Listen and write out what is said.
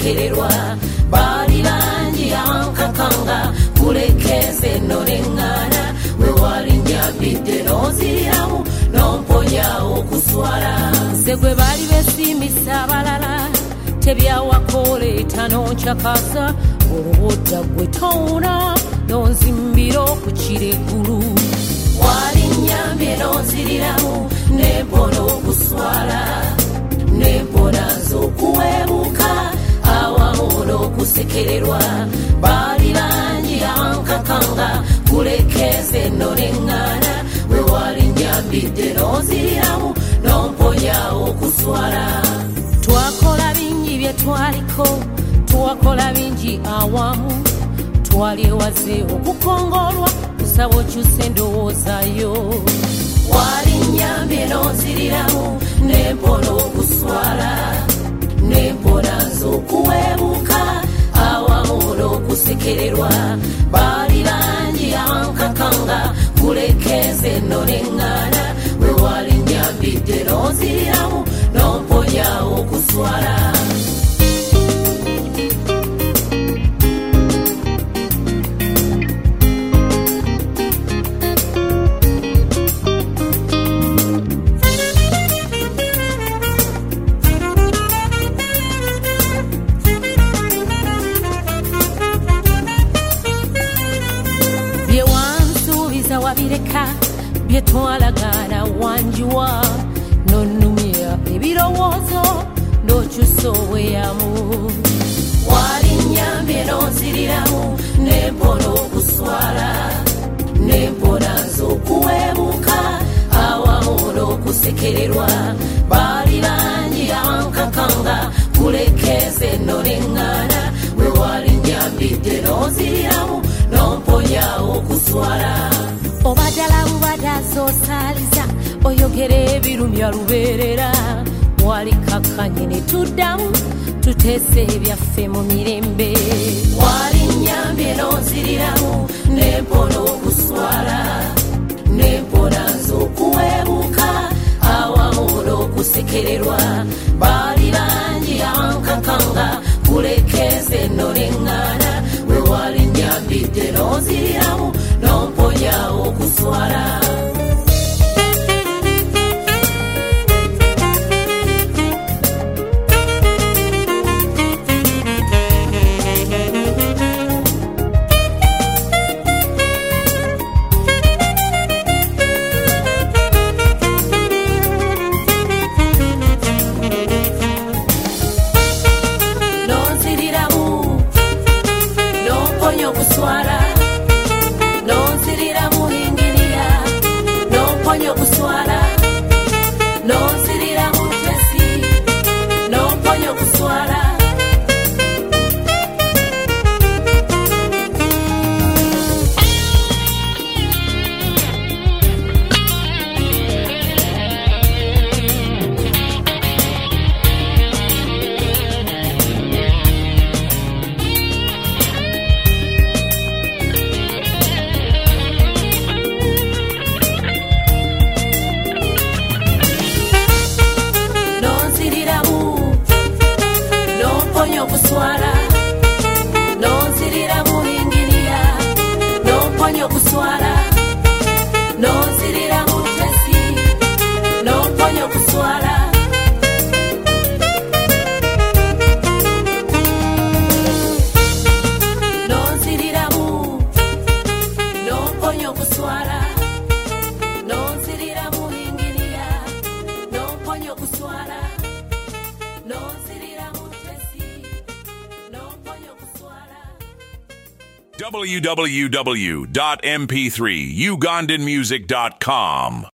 kusekererwa bali bangi abankakanga kulekeze nonengana wewali nyambidde noziriramu nomponya okuswala segwe bali besimisa abalala tebyawakoleeta nonkyakaza olwodda gwe towuna nonzimbira okukira eggulu wali nyambye noziriramu nempona okuswala nempona z'okuweebuka awamu n'okusekererwa bali bangi abankakanga kulekeze nonengana wewali nyambidde noziriramu nomponya okuswala twakola bingi bye twaliko twakola bingi awamu twalyewaze okukongolwa kusaba okyusa endowoozayo wali nyambye noziriramu nempona okuswala nempona z'okuweebuka awamu n'okusekererwa bali bangi abankakanga kulekeze nonengana wewali nyambidde noziriramu nomponya okuswala byewansuubiza wabireka byetwalagana wanjuwa nonnumya ebirowoozo n'okyusa obweyamu wali nyambye noziriramu nempona okuswala nempona z'okuweebuka awamu n'okusekererwa bali bangi abankakanga kulekeze nonengana wewali nyambidde noziriramu nomponya okuswala obadala bubadaza osaliza oyogera ebirumya lubeerera walikakanye ne tuddamu tuteese ebyaffe mu mirembe wali nyambye noziriramu nempona okuswala nempona z'okuweebuka awamu n'okusekererwa bali bangi abankakanga kulekeze nonengana wewali nyambidde noziriramu nomponya okuswala okuswala nozirira muhingiriya nomponya okuswala nozirira mutesi nomponya okuswala okuswala nozirira muhingiriya nomponya okuswala nozirira mutesi nomponya okuswala noziriramu nomponya okuswala nozirira muhingiriya nomponya okuswala nozirira www.mp3ugandanmusic.com